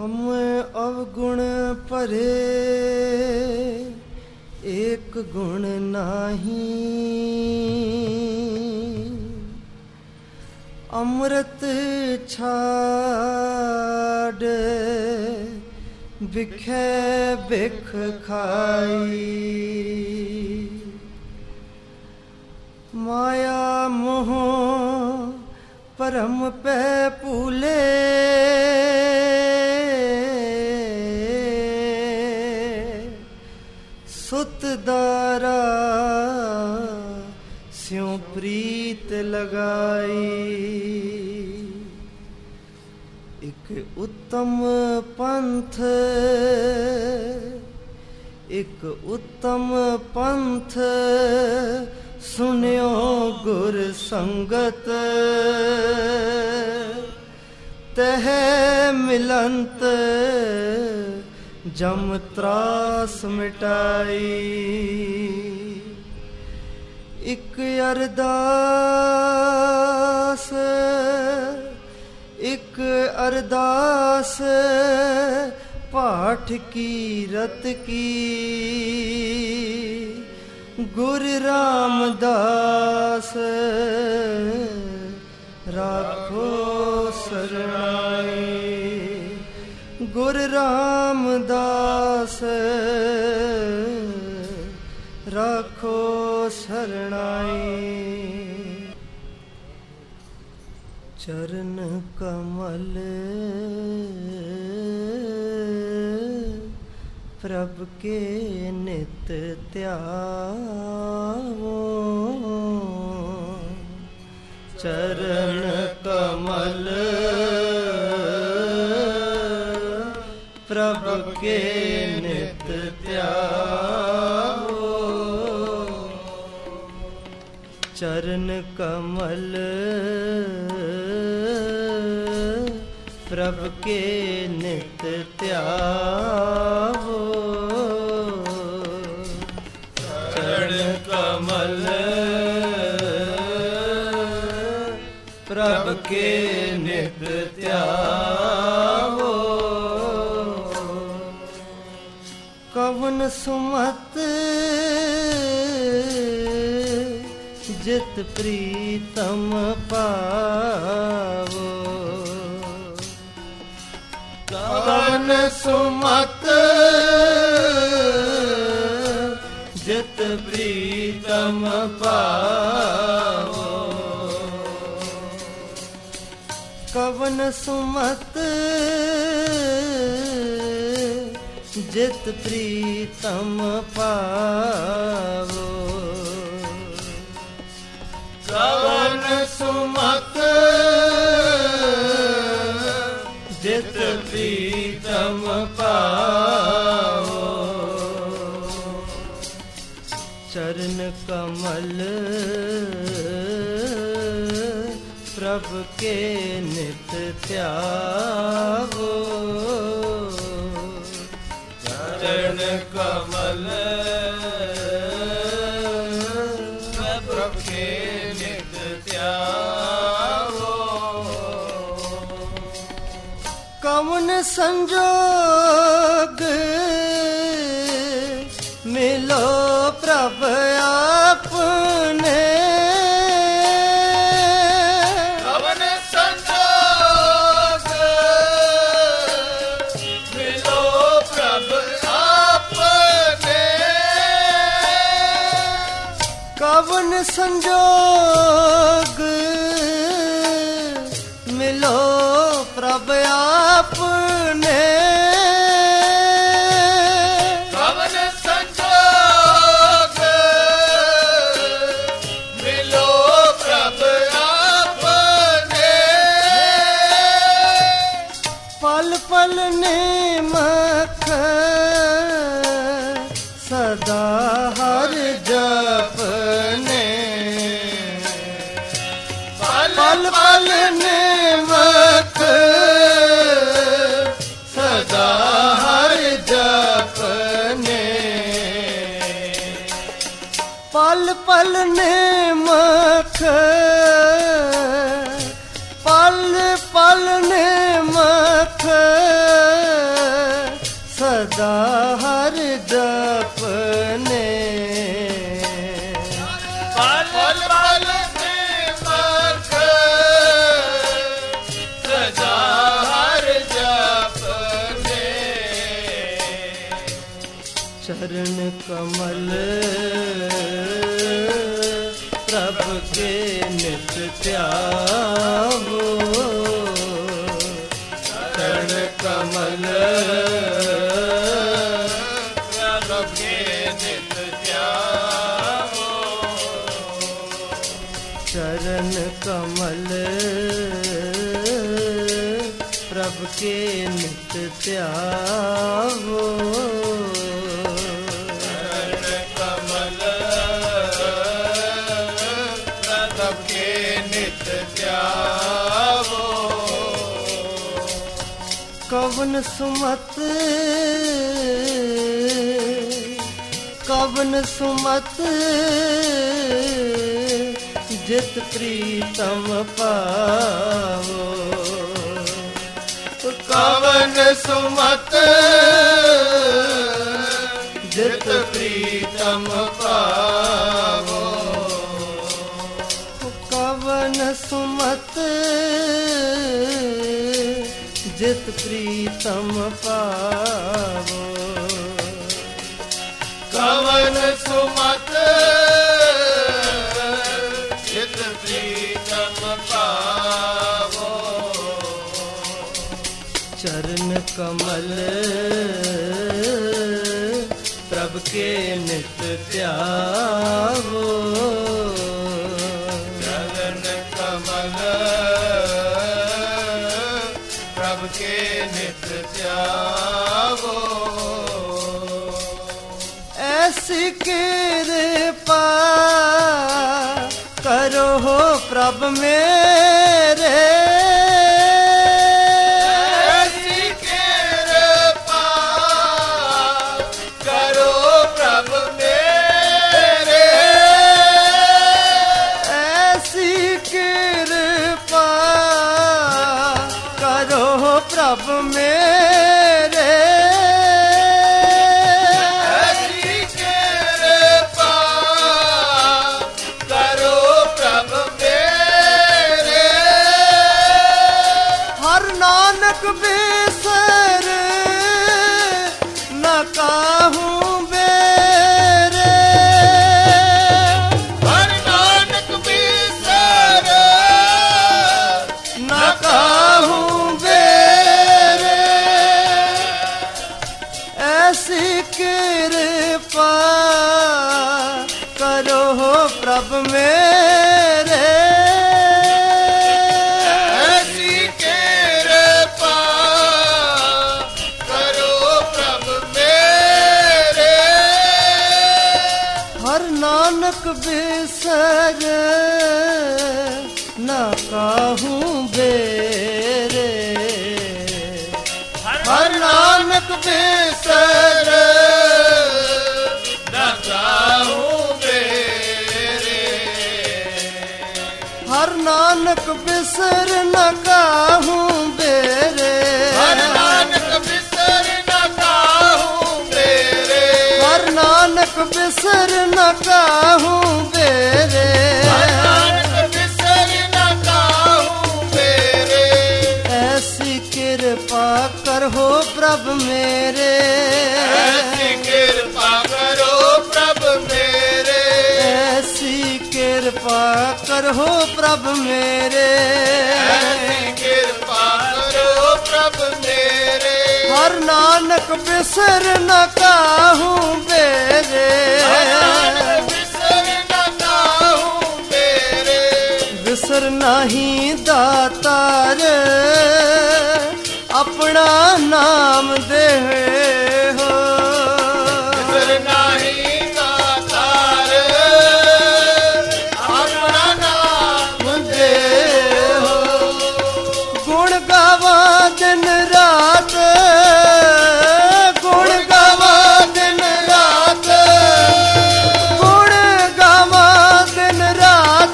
हम अवगुण परे एक गुण नाही, अमृत छाड़ बिखे बिख खाई। माया मोह परम पे पूले, सुत दारा स्यों प्रीत लगाई। एक उत्तम पंथ, एक उत्तम पंथ सुनियो गुर संगत, तह मिलंत जम त्रास मिटाई। एक अरदास, एक अरदास पाठ की रत की, गुरु रामदास राखो शरणाई। गुरु रामदास राखो शरणाई। चरण कमल प्रभु के नित त्यावो, चरण कमल प्रभु के नित त्यावो, चरण कमल प्रभु के नित त्यावो, चरण कमल प्रभु के नित त्यावो। कवन सुमत जित प्रीतम पावो, कवन सुमत जित प्रीतम पावो, कवन सुमत जित प्रीतम पावो, कवन सुमत जित प्रीतम पावो, चरण कमल प्रभु के नित त्यावो, चरण कमल प्रभु के नित त्यावो। कवन संजोग मिलो प्रभु आपने, कवन संजोग मिलो प्रभु आपने, कवन संजोग मिलो प्रभु आपने, कवन संजोग मिलो प्रभु आपने, पल पल नेमख सदा हर जपने, पल पल नेमख सदा हर जपने, पल पल नेमख, पल पल नेमख सदा हर जपने पल पल निमक सदा हर जपने चरण कमल प्रभु के नित ध्यावो चरण कमल प्रभु के नित ध्यावो चरण कमल प्रभु के नित ध्यावो चरण कमल प्रभु के नित ध्यावो कवन सुमत कवन सुमत जित प्रीतम पावो कवन सुमत जित प्रीतम पावो कवन सुमत जित प्रीतम पावो कवन सुमत जित प्रीतम पावो चरण कमल प्रभु के नित ध्यावो चरण कमल प्रभु के नित ध्यावो ऐसी कृपा करो हो प्रभु मेरे ऐसी कृपा करो प्रभु मेरे ऐसी कृपा करो हो प्रभु मेरे ऐसी कृपा करो प्रभु मेरे हर नानक बिसर न काहूँ बेरे हर नानक बिसर न काहूँ बेरे ऐसी कृपा करो हो प्रभु मेरे ऐसी कृपा करो प्रभु मेरे हर नानक बिसर न काहूँ बेरे हर नानक बिसर न काहूँ मेरे हर नानक बिसर न काहूँ बेरे हर नानक बिसर न काहूँ मेरे हर नानक बिसर न काहूँ बेरे हर नानक बिसर न काहूँ मेरे ऐसी कृपा कर हो प्रभु मेरे ऐसी कृपा करो प्रभु मेरे ऐसी कृपा कर हो प्रभु मेरे ऐसी कृपा करो प्रभु मेरे हर नानक बिसर न काहूँ बेरे हर नानक बिसर न काहूँ मेरे बिसर नहीं दातार अपना नाम दे हो बिसर नहीं दातार अपना नाम दे हो गुण गावा दिन रात गुण गावा दिन रात गुण गावा दिन रात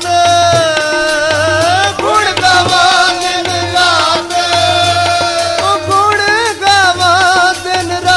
गुण गावा दिन रात गुण गावा दिन रात